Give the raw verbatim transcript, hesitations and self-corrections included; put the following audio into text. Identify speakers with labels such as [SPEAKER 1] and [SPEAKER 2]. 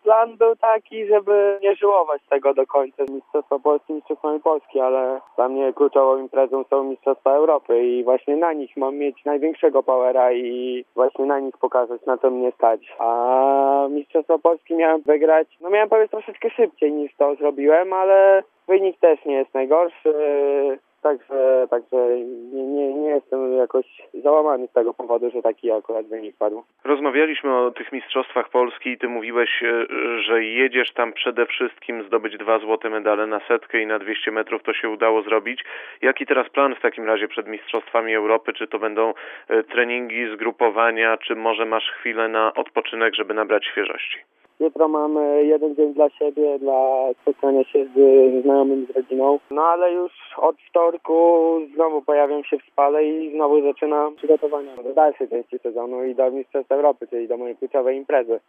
[SPEAKER 1] plan był taki, żeby nie żałować tego do końca. Mistrzostwa Polski, Mistrzostwami Polski, ale dla mnie kluczową imprezą są Mistrzostwa Europy i właśnie na nich mam mieć największego powera i właśnie na nich pokazać, na co mnie stać. A Mistrzostwa Polski miałem wygrać, no miałem powiedzieć troszeczkę szybciej niż to zrobiłem, ale wynik też nie jest najgorszy. Także, także nie, nie, nie jestem jakoś załamany z tego powodu, że taki akurat wynik padł.
[SPEAKER 2] Rozmawialiśmy o tych Mistrzostwach Polski i ty mówiłeś, że jedziesz tam przede wszystkim zdobyć dwa złote medale na setkę i na dwieście metrów to się udało zrobić. Jaki teraz plan w takim razie przed Mistrzostwami Europy? Czy to będą treningi, zgrupowania, czy może masz chwilę na odpoczynek, żeby nabrać świeżości?
[SPEAKER 1] Jutro mamy jeden dzień dla siebie, dla spotkania się z znajomym, z rodziną. No ale już od wtorku znowu pojawiam się w Spale i znowu zaczynam przygotowania do dalszej części sezonu i do Mistrzostw Europy, czyli do mojej kluczowej imprezy.